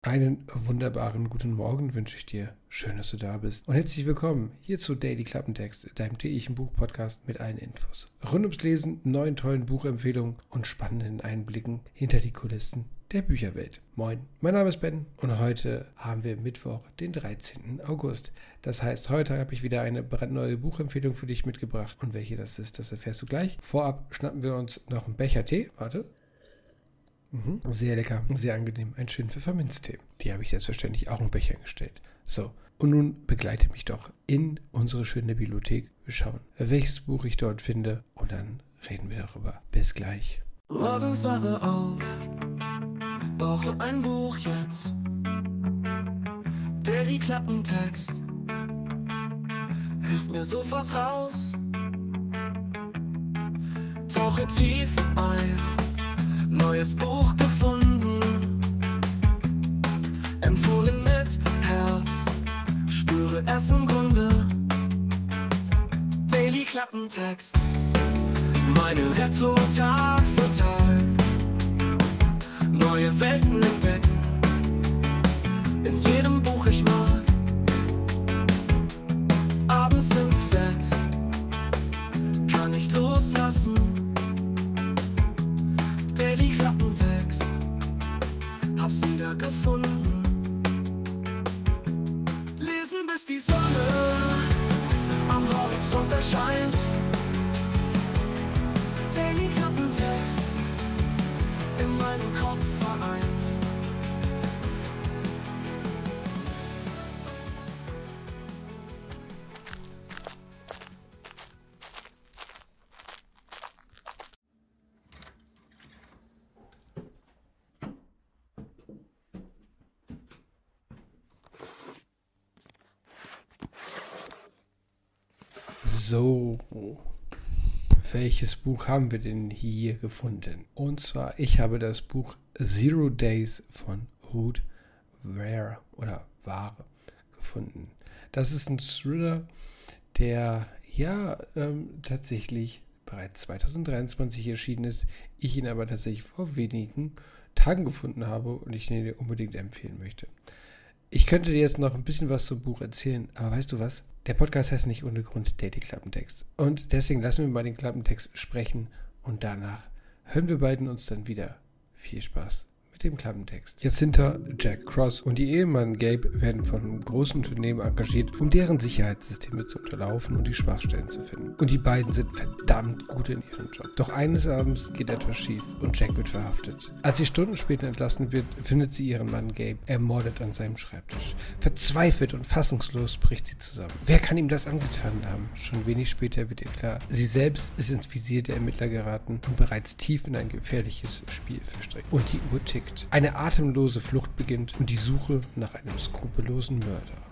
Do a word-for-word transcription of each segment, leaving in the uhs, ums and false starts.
Einen wunderbaren guten Morgen wünsche ich dir. Schön, dass du da bist. Und herzlich willkommen hier zu Daily Klappentext, deinem täglichen Buchpodcast mit allen Infos. Rund ums Lesen, neuen tollen Buchempfehlungen und spannenden Einblicken hinter die Kulissen der Bücherwelt. Moin, mein Name ist Ben und heute haben wir Mittwoch, den dreizehnten August. Das heißt, heute habe ich wieder eine brandneue Buchempfehlung für dich mitgebracht. Und welche das ist, das erfährst du gleich. Vorab schnappen wir uns noch einen Becher Tee. Warte. Mhm. Sehr lecker, sehr angenehm. Ein schön Pfefferminztee. Die habe ich selbstverständlich auch im Becher gestellt. So, und nun begleite mich doch in unsere schöne Bibliothek. Wir schauen, welches Buch ich dort finde und dann reden wir darüber. Bis gleich. Morgens wache auf, brauche ein Buch jetzt. Daily Klappentext hilft mir sofort raus. Tauche tief ein. Neues Buch gefunden, empfohlen mit Herz, spüre es im Grunde. Daily Klappentext, meine Rettung Tag für Tag. Neue Welten entdecken, in jedem Buch ich mag. Abends ins Bett, kann nicht loslassen. Daily Klappentext, hab's wieder gefunden. Lesen bis die Sonne am Horizont erscheint. Daily Klappentext, in meinem Kopf vereint. So, welches Buch haben wir denn hier gefunden? Und zwar, ich habe das Buch Zero Days von Ruth Ware oder Ware gefunden. Das ist ein Thriller, der ja ähm, tatsächlich bereits zwanzig dreiundzwanzig erschienen ist. Ich ihn aber tatsächlich vor wenigen Tagen gefunden habe und ich ihn dir unbedingt empfehlen möchte. Ich könnte dir jetzt noch ein bisschen was zum Buch erzählen, aber weißt du was? Der Podcast heißt nicht ohne Grund Daily Klappentext. Und deswegen lassen wir mal den Klappentext sprechen und danach hören wir beiden uns dann wieder. Viel Spaß mit dem Klappentext. Jacinta, Jack Cross und ihr Ehemann Gabe werden von einem großen Unternehmen engagiert, um deren Sicherheitssysteme zu unterlaufen und die Schwachstellen zu finden. Und die beiden sind verdammt gut in ihrem Job. Doch eines Abends geht etwas schief und Jack wird verhaftet. Als sie Stunden später entlassen wird, findet sie ihren Mann Gabe ermordet an seinem Schreibtisch. Verzweifelt und fassungslos bricht sie zusammen. Wer kann ihm das angetan haben? Schon wenig später wird ihr klar, sie selbst ist ins Visier der Ermittler geraten und bereits tief in ein gefährliches Spiel verstrickt. Und die Uhr tickt. Eine atemlose Flucht beginnt und die Suche nach einem skrupellosen Mörder.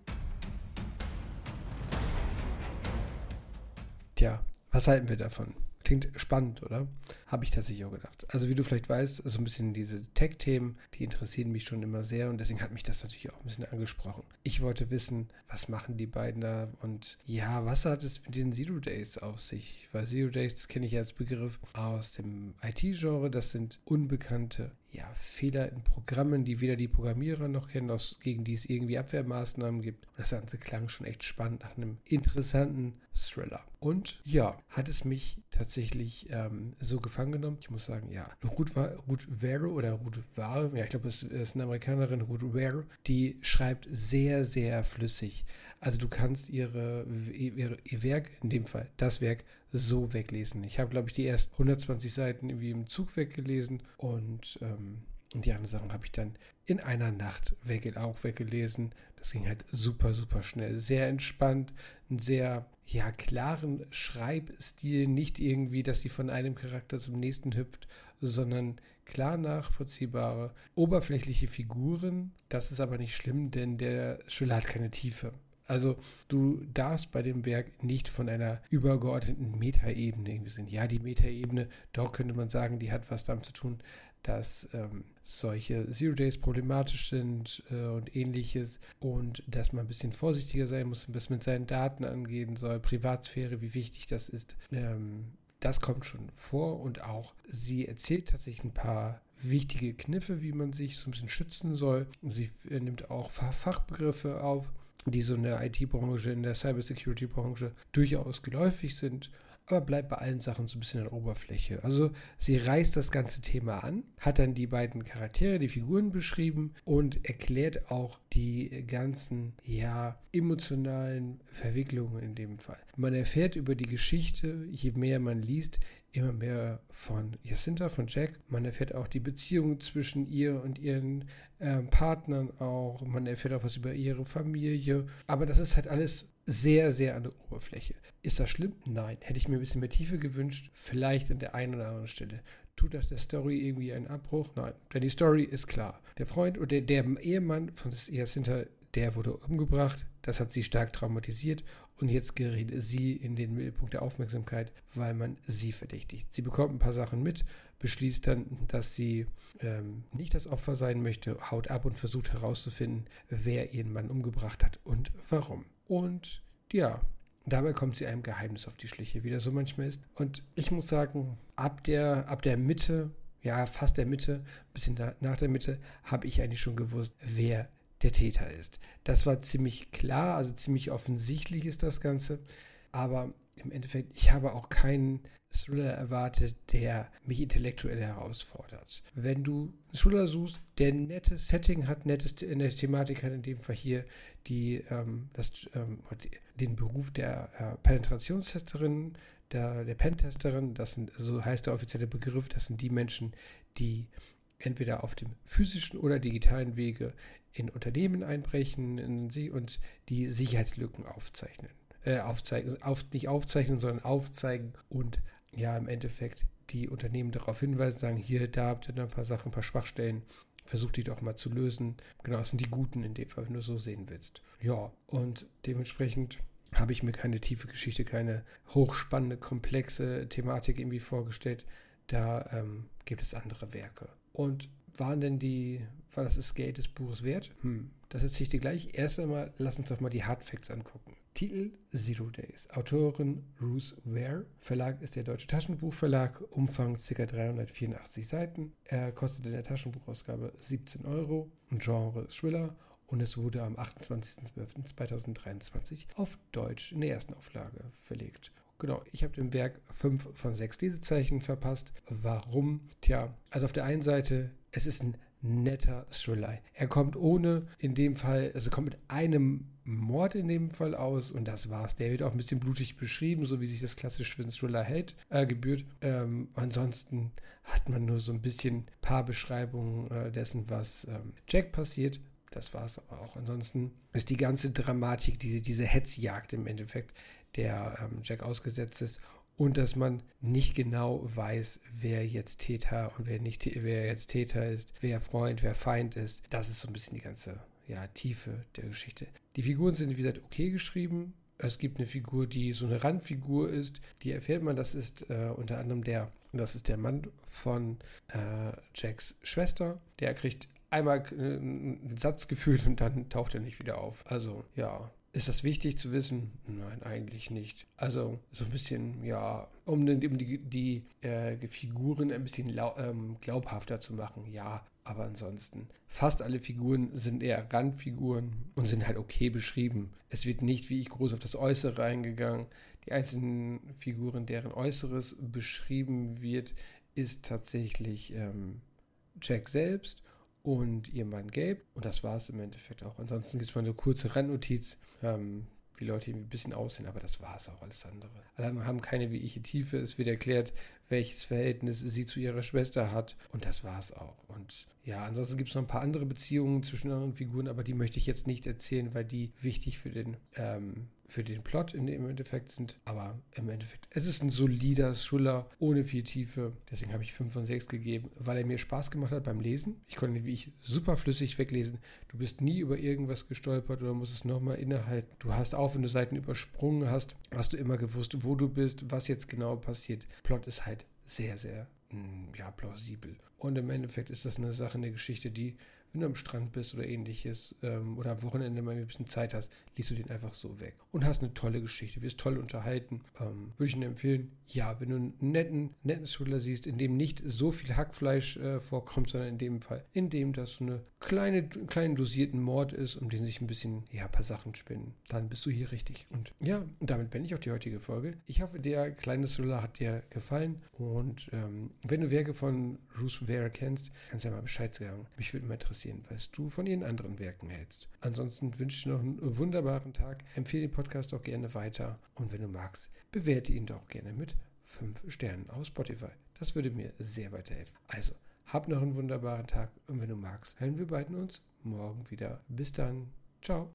Tja, was halten wir davon? Klingt spannend, oder? Habe ich tatsächlich auch gedacht. Also wie du vielleicht weißt, so ein bisschen diese Tech-Themen, die interessieren mich schon immer sehr und deswegen hat mich das natürlich auch ein bisschen angesprochen. Ich wollte wissen, was machen die beiden da und ja, was hat es mit den Zero Days auf sich? Weil Zero Days, das kenne ich ja als Begriff aus dem I T-Genre, das sind unbekannte ja, Fehler in Programmen, die weder die Programmierer noch kennen, aus, gegen die es irgendwie Abwehrmaßnahmen gibt. Und das Ganze klang schon echt spannend nach einem interessanten Thriller. Und ja, hat es mich tatsächlich ähm, so gefangen genommen. Ich muss sagen, ja, Ruth, Ruth Ware oder Ruth Ware, ja, ich glaube, es ist eine Amerikanerin, Ruth Ware, die schreibt sehr, sehr flüssig. Also du kannst ihre, ihre, ihr Werk, in dem Fall das Werk, so weglesen. Ich habe, glaube ich, die ersten hundertzwanzig Seiten irgendwie im Zug weggelesen und, ähm, und die anderen Sachen habe ich dann in einer Nacht weg, auch weggelesen. Das ging halt super, super schnell. Sehr entspannt, einen sehr, ja, klaren Schreibstil. Nicht irgendwie, dass sie von einem Charakter zum nächsten hüpft, sondern klar nachvollziehbare, oberflächliche Figuren. Das ist aber nicht schlimm, denn der Thriller hat keine Tiefe. Also du darfst bei dem Werk nicht von einer übergeordneten Metaebene irgendwie sehen. Ja, die Metaebene, doch könnte man sagen, die hat was damit zu tun, dass ähm, solche Zero Days problematisch sind äh, und ähnliches und dass man ein bisschen vorsichtiger sein muss, was mit seinen Daten angehen soll, Privatsphäre, wie wichtig das ist. Ähm, das kommt schon vor und auch sie erzählt tatsächlich ein paar wichtige Kniffe, wie man sich so ein bisschen schützen soll. Sie äh, nimmt auch Fachbegriffe auf, die so in der I T-Branche, in der Cybersecurity-Branche durchaus geläufig sind, aber bleibt bei allen Sachen so ein bisschen an der Oberfläche. Also sie reißt das ganze Thema an, hat dann die beiden Charaktere, die Figuren beschrieben und erklärt auch die ganzen, ja, emotionalen Verwicklungen in dem Fall. Man erfährt über die Geschichte, je mehr man liest, immer mehr von Jacinta, von Jack. Man erfährt auch die Beziehung zwischen ihr und ihren äh, Partnern auch. Man erfährt auch was über ihre Familie. Aber das ist halt alles sehr, sehr an der Oberfläche. Ist das schlimm? Nein. Hätte ich mir ein bisschen mehr Tiefe gewünscht? Vielleicht an der einen oder anderen Stelle. Tut das der Story irgendwie einen Abbruch? Nein. Denn die Story ist klar. Der Freund oder der, der Ehemann von Jacinta, der wurde umgebracht. Das hat sie stark traumatisiert. Und jetzt gerät sie in den Mittelpunkt der Aufmerksamkeit, weil man sie verdächtigt. Sie bekommt ein paar Sachen mit, beschließt dann, dass sie ähm, nicht das Opfer sein möchte, haut ab und versucht herauszufinden, wer ihren Mann umgebracht hat und warum. Und ja, dabei kommt sie einem Geheimnis auf die Schliche, wie das so manchmal ist. Und ich muss sagen, ab der, ab der Mitte, ja fast der Mitte, ein bisschen da, nach der Mitte, habe ich eigentlich schon gewusst, wer der Täter ist. Das war ziemlich klar, also ziemlich offensichtlich ist das Ganze, aber im Endeffekt, ich habe auch keinen Thriller erwartet, der mich intellektuell herausfordert. Wenn du einen Thriller suchst, der ein nettes Setting hat, nettes, eine Thematik hat, in dem Fall hier die, ähm, das, ähm, den Beruf der äh, Penetrationstesterin, der, der Pentesterin, das sind, so heißt der offizielle Begriff, das sind die Menschen, die entweder auf dem physischen oder digitalen Wege in Unternehmen einbrechen in sie und die Sicherheitslücken aufzeichnen. Äh, aufzeigen, auf, nicht aufzeichnen, sondern aufzeigen und ja, im Endeffekt die Unternehmen darauf hinweisen, sagen, hier, da habt ihr ein paar Sachen, ein paar Schwachstellen, versucht die doch mal zu lösen. Genau, das sind die Guten in dem Fall, wenn du so sehen willst. Ja, und dementsprechend habe ich mir keine tiefe Geschichte, keine hochspannende, komplexe Thematik irgendwie vorgestellt. Da ähm, gibt es andere Werke. Und waren denn die, war das das Geld des Buches wert? Hm, das erzähle ich dir gleich. Erst einmal, lass uns doch mal die Hardfacts angucken. Titel Zero Days. Autorin Ruth Ware. Verlag ist der Deutsche Taschenbuchverlag. Umfang ca. dreihundertvierundachtzig Seiten. Er kostet in der Taschenbuchausgabe siebzehn Euro. Genre Thriller. Und es wurde am achtundzwanzigsten zwölften zweitausenddreiundzwanzig auf Deutsch in der ersten Auflage verlegt. Genau, ich habe dem Werk fünf von sechs Lesezeichen verpasst. Warum? Tja, also auf der einen Seite, es ist ein netter Thriller. Er kommt ohne, in dem Fall, also kommt mit einem Mord in dem Fall aus und das war's. Der wird auch ein bisschen blutig beschrieben, so wie sich das klassisch für einen Thriller hält, äh, gebührt. Ähm, ansonsten hat man nur so ein bisschen paar Beschreibungen äh, dessen, was ähm, Jack passiert. Das war's aber auch. Ansonsten ist die ganze Dramatik, diese, diese Hetzjagd im Endeffekt, der ähm, Jack ausgesetzt ist und dass man nicht genau weiß, wer jetzt Täter und wer nicht, wer jetzt Täter ist, wer Freund, wer Feind ist. Das ist so ein bisschen die ganze ja, Tiefe der Geschichte. Die Figuren sind, wie gesagt, okay geschrieben. Es gibt eine Figur, die so eine Randfigur ist. Die erfährt man, das ist äh, unter anderem der, das ist der Mann von äh, Jacks Schwester. Der kriegt einmal äh, einen Satz gefühlt und dann taucht er nicht wieder auf. Also, ja. Ist das wichtig zu wissen? Nein, eigentlich nicht. Also so ein bisschen, ja, um die, die, die äh, Figuren ein bisschen lau- ähm, glaubhafter zu machen, ja. Aber ansonsten, fast alle Figuren sind eher Randfiguren und sind halt okay beschrieben. Es wird nicht, wie ich, groß auf das Äußere eingegangen. Die einzelnen Figuren, deren Äußeres beschrieben wird, ist tatsächlich ähm, Jack selbst und ihr Mann Gabe. Und das war es im Endeffekt auch. Ansonsten gibt es mal eine kurze Randnotiz, ähm, wie Leute irgendwie ein bisschen aussehen, aber das war es auch, alles andere. Alle anderen haben keine wie ich Tiefe. Es wird erklärt, welches Verhältnis sie zu ihrer Schwester hat. Und das war es auch. Und ja, ansonsten gibt es noch ein paar andere Beziehungen zwischen anderen Figuren, aber die möchte ich jetzt nicht erzählen, weil die wichtig für den, ähm, für den Plot in dem Endeffekt sind. Aber im Endeffekt, es ist ein solider Thriller ohne viel Tiefe. Deswegen habe ich fünf von sechs gegeben, weil er mir Spaß gemacht hat beim Lesen. Ich konnte ihn wie ich super flüssig weglesen. Du bist nie über irgendwas gestolpert oder musst es nochmal innehalten. Du hast auch, wenn du Seiten übersprungen hast, hast du immer gewusst, wo du bist, was jetzt genau passiert. Plot ist halt sehr, sehr ja, plausibel. Und im Endeffekt ist das eine Sache, eine Geschichte, die wenn du am Strand bist oder ähnliches ähm, oder am Wochenende mal ein bisschen Zeit hast, liest du den einfach so weg und hast eine tolle Geschichte, wirst toll unterhalten. Ähm, würde ich dir empfehlen, ja, wenn du einen netten, netten Thriller siehst, in dem nicht so viel Hackfleisch äh, vorkommt, sondern in dem Fall, in dem das so eine kleine, kleinen dosierten Mord ist, um den sich ein bisschen, ja, ein paar Sachen spinnen, dann bist du hier richtig. Und ja, und damit beende ich auch die heutige Folge. Ich hoffe, der kleine Thriller hat dir gefallen und ähm, wenn du Werke von Ruth Ware kennst, kannst du ja mal Bescheid sagen. Mich würde mal interessieren, was du von ihren anderen Werken hältst. Ansonsten wünsche ich dir noch einen wunderbaren Tag. Empfehle den Podcast auch gerne weiter und wenn du magst, bewerte ihn doch gerne mit fünf Sternen auf Spotify. Das würde mir sehr weiterhelfen. Also, hab noch einen wunderbaren Tag und wenn du magst, hören wir beiden uns morgen wieder. Bis dann. Ciao.